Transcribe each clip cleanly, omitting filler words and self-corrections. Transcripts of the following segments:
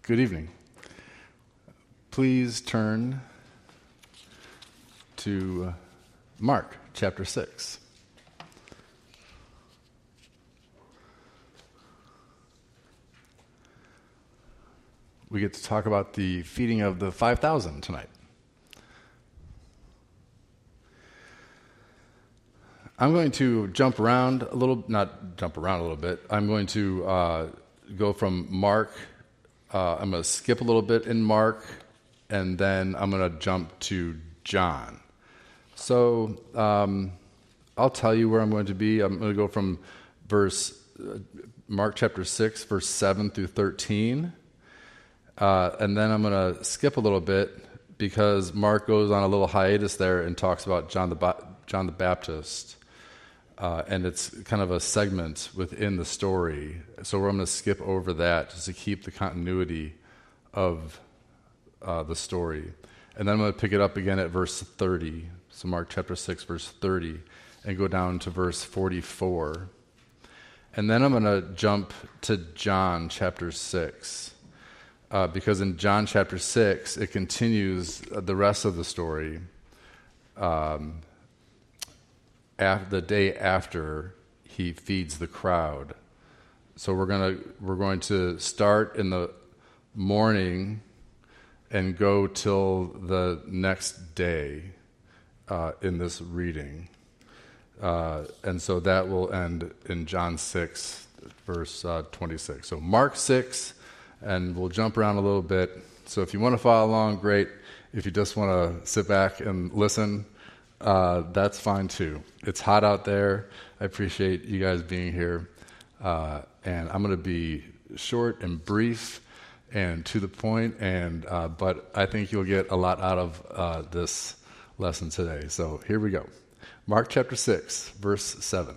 Good evening. Please turn to Mark chapter 6. We get to talk about the feeding of the 5,000 tonight. I'm going to not jump around a little bit. I'm going to go from Mark. I'm going to skip a little bit in Mark, and then I'm going to jump to John. So I'll tell you where I'm going to be. I'm going to go from Mark chapter 6, verse 7 through 13. And then I'm going to skip a little bit because Mark goes on a little hiatus there and talks about John the Baptist. And it's kind of a segment within the story. So I'm going to skip over that just to keep the continuity of the story. And then I'm going to pick it up again at verse 30. So Mark chapter 6, verse 30, and go down to verse 44. And then I'm going to jump to John chapter 6. Because in John chapter 6, it continues the rest of the story the day after he feeds the crowd. So we're going to start in the morning and go till the next day in this reading. And so that will end in John 6, verse 26. So Mark 6, and we'll jump around a little bit. So if you want to follow along, great. If you just want to sit back and listen, that's fine too. It's hot out there. I appreciate you guys being here. And I'm going to be short and brief and to the point, but I think you'll get a lot out of this lesson today. So here we go. Mark chapter 6, verse 7.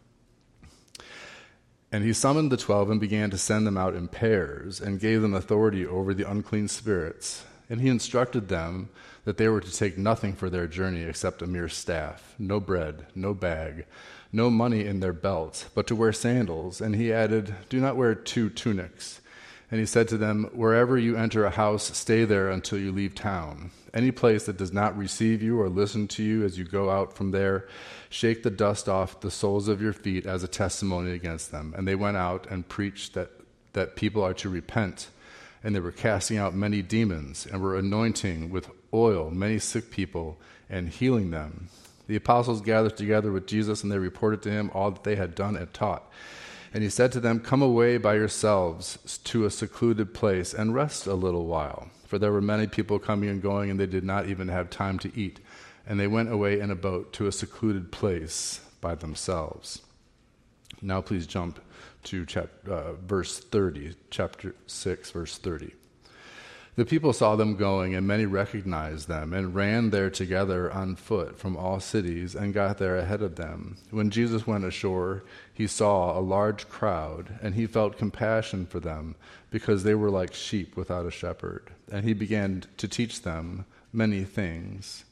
And he summoned the 12 and began to send them out in pairs and gave them authority over the unclean spirits. And he instructed them that they were to take nothing for their journey except a mere staff, no bread, no bag, no money in their belts, but to wear sandals. And he added, "Do not wear 2 tunics." And he said to them, "Wherever you enter a house, stay there until you leave town. Any place that does not receive you or listen to you as you go out from there, shake the dust off the soles of your feet as a testimony against them." And they went out and preached that people are to repent. And they were casting out many demons and were anointing with oil many sick people and healing them. The apostles gathered together with Jesus, and they reported to him all that they had done and taught. And he said to them, "Come away by yourselves to a secluded place and rest a little while." For there were many people coming and going, and they did not even have time to eat. And they went away in a boat to a secluded place by themselves. Now please jump to verse 30, chapter 6, verse 30. The people saw them going, and many recognized them, and ran there together on foot from all cities, and got there ahead of them. When Jesus went ashore, he saw a large crowd, and he felt compassion for them, because they were like sheep without a shepherd. And he began to teach them many things.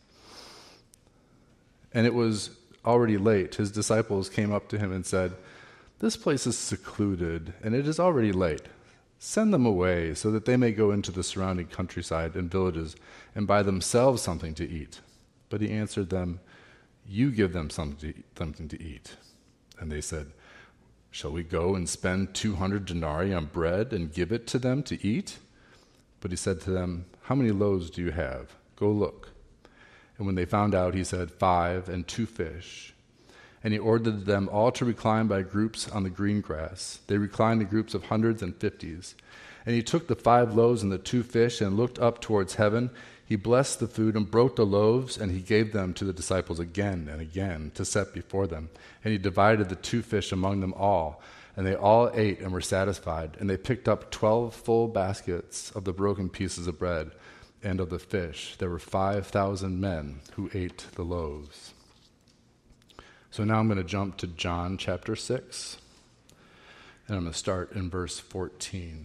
And it was already late. His disciples came up to him and said, "This place is secluded, and it is already late. Send them away so that they may go into the surrounding countryside and villages and buy themselves something to eat." But he answered them, "You give them something to eat." And they said, "Shall we go and spend 200 denarii on bread and give it to them to eat?" But he said to them, "How many loaves do you have? Go look." And when they found out, he said, 5 and 2 fish. And he ordered them all to recline by groups on the green grass. They reclined in groups of hundreds and fifties. And he took the 5 loaves and the 2 fish and looked up towards heaven. He blessed the food and broke the loaves, and he gave them to the disciples again and again to set before them. And he divided the 2 fish among them all. And they all ate and were satisfied. And they picked up 12 full baskets of the broken pieces of bread and of the fish. There were 5,000 men who ate the loaves. So now I'm going to jump to John chapter 6, and I'm going to start in verse 14.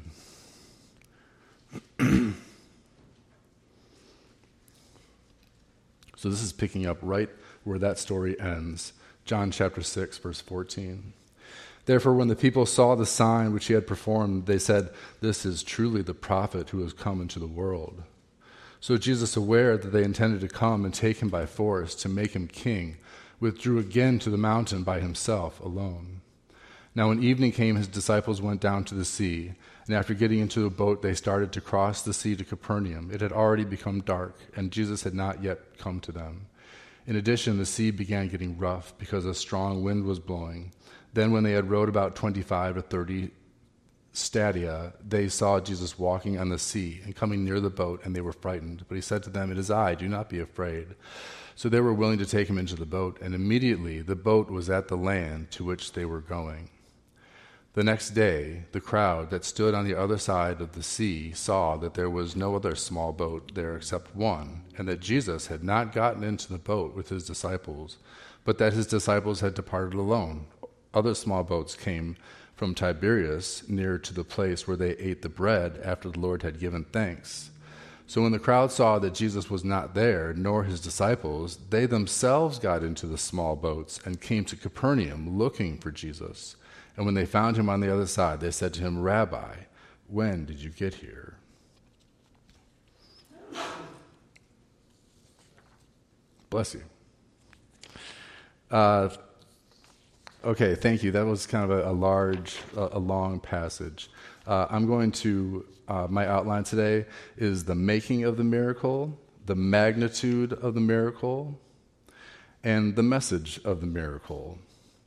So this is picking up right where that story ends. John chapter 6, verse 14. Therefore, when the people saw the sign which he had performed, they said, "This is truly the prophet who has come into the world." So Jesus, aware that they intended to come and take him by force to make him king, withdrew again to the mountain by himself alone. Now when evening came, his disciples went down to the sea, and after getting into a boat, they started to cross the sea to Capernaum. It had already become dark, and Jesus had not yet come to them. In addition, the sea began getting rough because a strong wind was blowing. Then when they had rowed about 25 to 30 stadia, they saw Jesus walking on the sea and coming near the boat, and they were frightened. But he said to them, "It is I, do not be afraid." So they were willing to take him into the boat, and immediately the boat was at the land to which they were going. The next day, the crowd that stood on the other side of the sea saw that there was no other small boat there except one, and that Jesus had not gotten into the boat with his disciples, but that his disciples had departed alone. Other small boats came from Tiberias near to the place where they ate the bread after the Lord had given thanks. So when the crowd saw that Jesus was not there, nor his disciples, they themselves got into the small boats and came to Capernaum looking for Jesus. And when they found him on the other side, they said to him, "Rabbi, when did you get here?" Bless you. Okay, thank you. That was kind of a long passage. I'm going to, my outline today is the making of the miracle, the magnitude of the miracle, and the message of the miracle.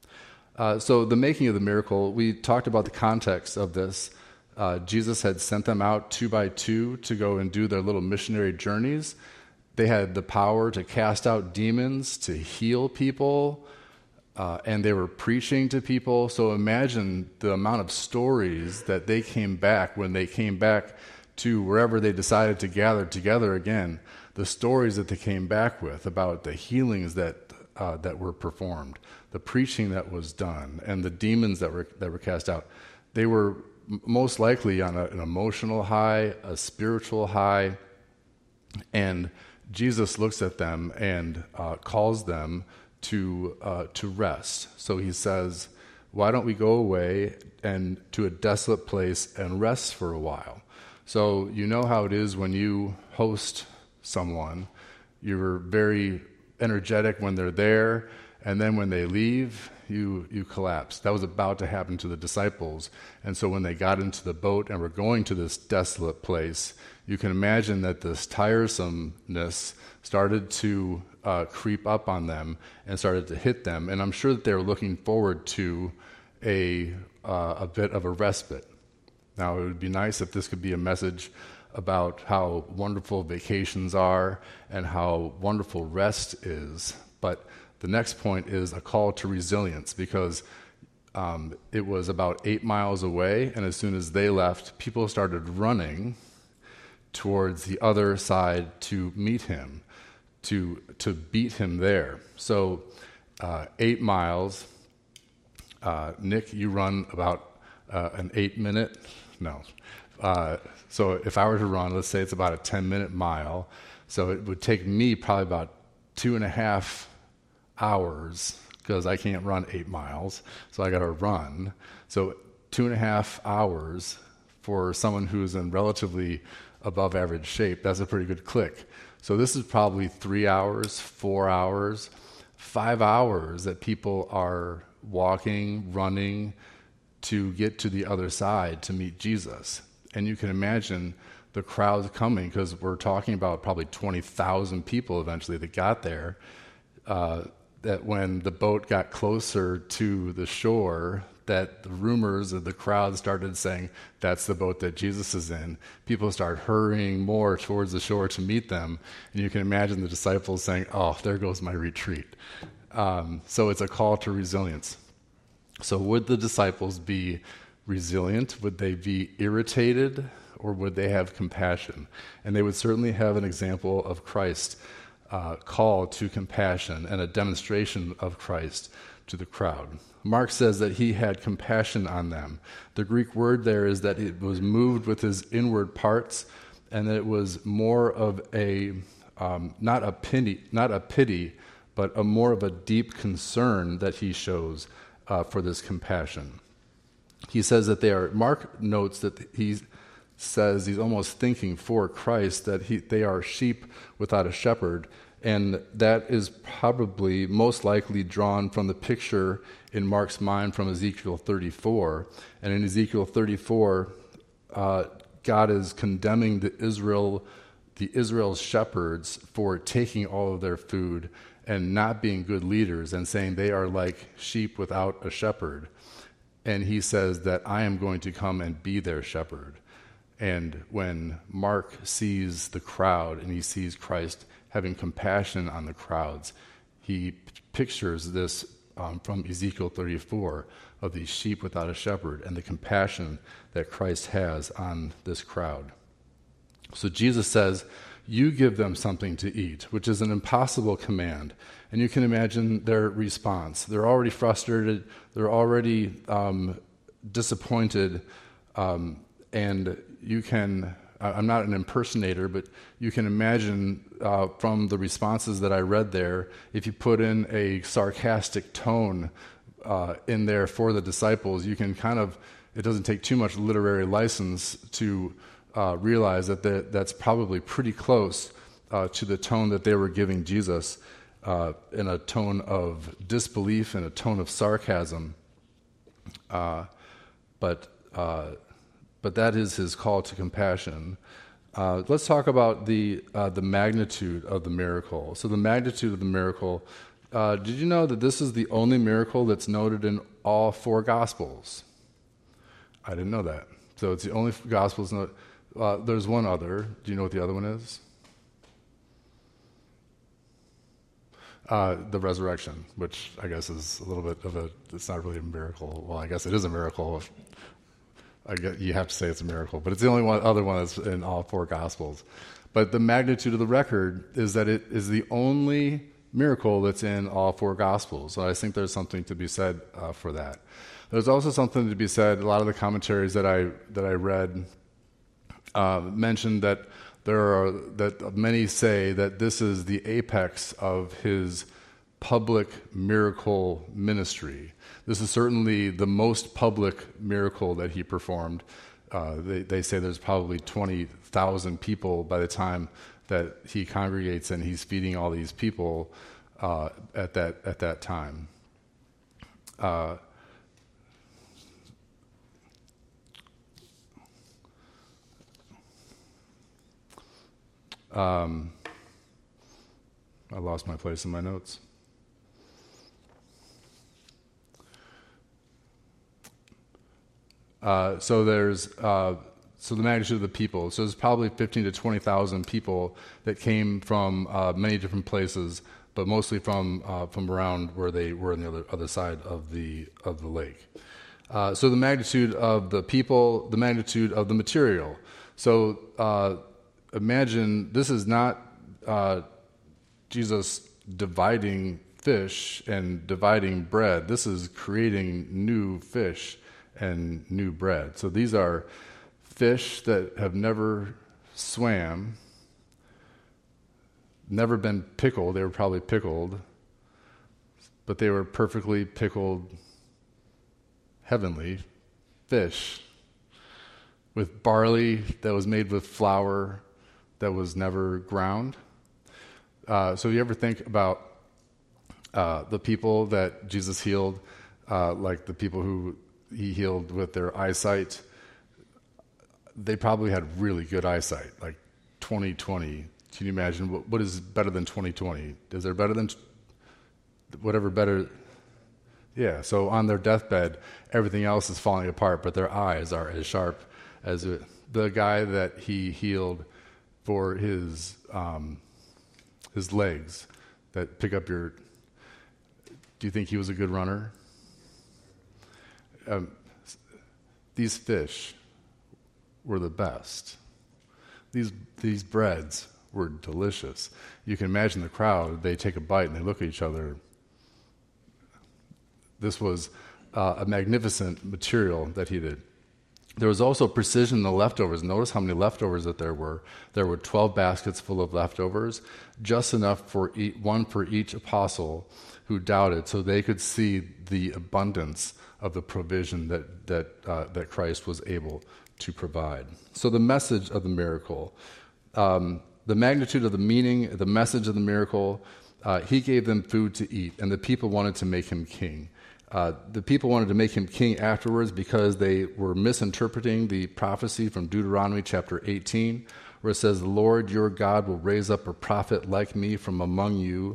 So the making of the miracle, we talked about the context of this. Jesus had sent them out 2 by 2 to go and do their little missionary journeys. They had the power to cast out demons, to heal people, and they were preaching to people. So imagine the amount of stories that they came back when they came back to wherever they decided to gather together again, the stories that they came back with about the healings that were performed, the preaching that was done, and the demons that were cast out. They were most likely on an emotional high, a spiritual high, and Jesus looks at them and calls them to rest. So he says, "Why don't we go away and to a desolate place and rest for a while?" So you know how it is when you host someone. You're very energetic when they're there, and then when they leave, you collapse. That was about to happen to the disciples. And so when they got into the boat and were going to this desolate place, you can imagine that this tiresomeness started to creep up on them and started to hit them. And I'm sure that they were looking forward to a bit of a respite. Now, it would be nice if this could be a message about how wonderful vacations are and how wonderful rest is. But the next point is a call to resilience, because it was about 8 miles away, and as soon as they left, people started running towards the other side to meet him, to beat him there. So 8 miles. Nick, you run about an 8-minute? No. So if I were to run, let's say it's about a 10-minute mile, so it would take me probably about 2.5 hours, because I can't run 8 miles, so I got to run. So 2.5 hours for someone who's in relatively above average shape, that's a pretty good click. So this is probably 3 hours, 4 hours, 5 hours that people are walking, running to get to the other side to meet Jesus. And you can imagine the crowds coming, because we're talking about probably 20,000 people eventually that got there, that when the boat got closer to the shore, that the rumors of the crowd started saying, "That's the boat that Jesus is in." People start hurrying more towards the shore to meet them. And you can imagine the disciples saying, "Oh, there goes my retreat." So it's a call to resilience. So would the disciples be resilient? Would they be irritated? Or would they have compassion? And they would certainly have an example of Christ call to compassion and a demonstration of Christ to the crowd. Mark says that he had compassion on them. The Greek word there is that it was moved with his inward parts, and that it was more of a, not a pity, but more of a deep concern that he shows for this compassion. he says that they are, Mark notes that he says he's almost thinking for Christ that they are sheep without a shepherd, and that is probably most likely drawn from the picture in Mark's mind from Ezekiel 34. And in Ezekiel 34, God is condemning the Israel's shepherds for taking all of their food and not being good leaders, and saying they are like sheep without a shepherd. And he says that I am going to come and be their shepherd. And when Mark sees the crowd and he sees Christ having compassion on the crowds, he pictures this from Ezekiel 34 of these sheep without a shepherd and the compassion that Christ has on this crowd. So Jesus says, you give them something to eat, which is an impossible command. And you can imagine their response. They're already frustrated. They're already disappointed. And you can, I'm not an impersonator, but you can imagine from the responses that I read there, if you put in a sarcastic tone in there for the disciples, you can it doesn't take too much literary license to realize that that's probably pretty close to the tone that they were giving Jesus, in a tone of disbelief and a tone of sarcasm. But that is his call to compassion. Let's talk about the magnitude of the miracle. So the magnitude of the miracle, did you know that this is the only miracle that's noted in all four Gospels? I didn't know that. So it's the only Gospels noted. There's one other. Do you know what the other one is? The resurrection, which I guess is a little bit of it's not really a miracle. Well, I guess it is a miracle. I guess you have to say it's a miracle, but it's the only other one that's in all four Gospels. But the magnitude of the record is that it is the only miracle that's in all four Gospels. So I think there's something to be said for that. There's also something to be said. A lot of the commentaries that I read mentioned that that many say that this is the apex of his public miracle ministry. This is certainly the most public miracle that he performed. They say there's probably 20,000 people by the time that he congregates and he's feeding all these people at that time. I lost my place in my notes. So the magnitude of the people. So there's probably 15 to 20,000 people that came from many different places, but mostly from around where they were on the other side of the lake. So the magnitude of the people, the magnitude of the material. So imagine this is not Jesus dividing fish and dividing bread. This is creating new fish and new bread. So these are fish that have never swam, never been pickled. They were probably pickled, but they were perfectly pickled heavenly fish with barley that was made with flour that was never ground. So you ever think about the people that Jesus healed, like the people who he healed with their eyesight? They probably had really good eyesight, like 20/20. Can you imagine what is better than 20/20? Is there better than whatever better? Yeah, so on their deathbed, everything else is falling apart, but their eyes are as sharp as the guy that he healed for his legs that pick up your... Do you think he was a good runner? These fish were the best. These breads were delicious. You can imagine the crowd. They take a bite and they look at each other. This was a magnificent material that he did. There was also precision in the leftovers. Notice how many leftovers that there were. There were 12 baskets full of leftovers, just enough for one for each apostle who doubted, so they could see the abundance of the provision that Christ was able to provide. So the message of the miracle, the magnitude of the meaning, the message of the miracle, he gave them food to eat, and the people wanted to make him king. The people wanted to make him king afterwards because they were misinterpreting the prophecy from Deuteronomy chapter 18, where it says, "The Lord your God will raise up a prophet like me from among you."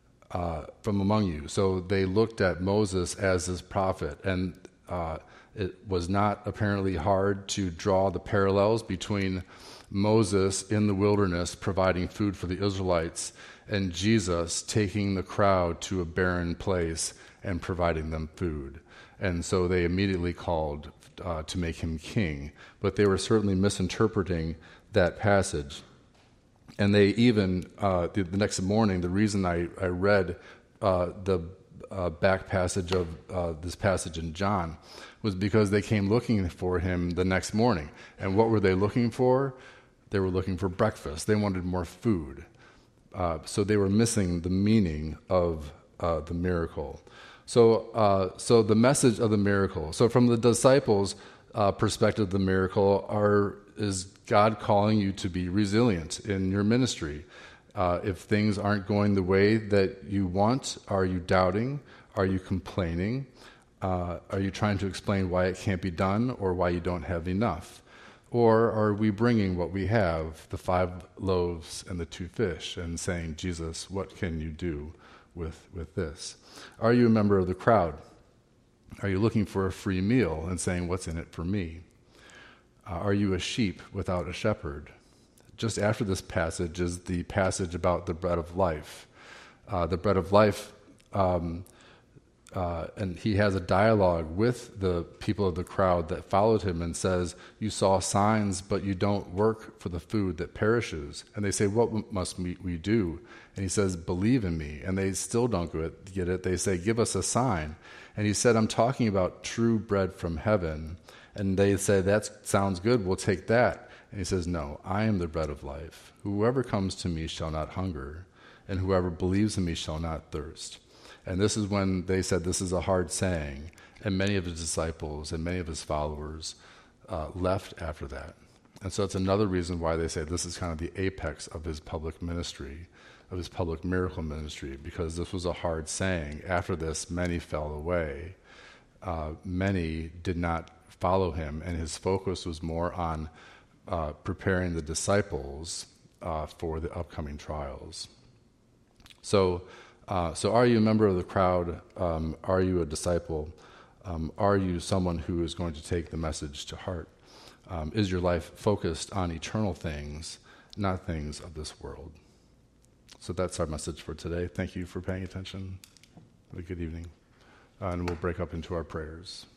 So they looked at Moses as his prophet, and it was not apparently hard to draw the parallels between Moses in the wilderness providing food for the Israelites and Jesus taking the crowd to a barren place and providing them food. And so they immediately called to make him king. But they were certainly misinterpreting that passage. And they even, the next morning, the reason I read the back passage of this passage in John was because they came looking for him the next morning. And what were they looking for? They were looking for breakfast. They wanted more food. So they were missing the meaning of the miracle. So the message of the miracle. So from the disciples' perspective, the miracle is God calling you to be resilient in your ministry. If things aren't going the way that you want, are you doubting? Are you complaining? Are you trying to explain why it can't be done or why you don't have enough? Or are we bringing what we have, the 5 loaves and the 2 fish, and saying, Jesus, what can you do with this? Are you a member of the crowd? Are you looking for a free meal and saying, what's in it for me? Are you a sheep without a shepherd? Just after this passage is the passage about the bread of life. The bread of life, and he has a dialogue with the people of the crowd that followed him and says, you saw signs, but you don't work for the food that perishes. And they say, what must we do? And he says, believe in me. And they still don't get it. They say, give us a sign. And he said, I'm talking about true bread from heaven. And they say, that sounds good, we'll take that. And he says, no, I am the bread of life. Whoever comes to me shall not hunger, and whoever believes in me shall not thirst. And this is when they said this is a hard saying, and many of his disciples and many of his followers left after that. And so it's another reason why they say this is kind of the apex of his public ministry, of his public miracle ministry, because this was a hard saying. After this, many fell away. Many did not follow him, and his focus was more on preparing the disciples for the upcoming trials. So are you a member of the crowd? Are you a disciple? Are you someone who is going to take the message to heart? Is your life focused on eternal things, not things of this world? So that's our message for today. Thank you for paying attention. Have a good evening. And we'll break up into our prayers.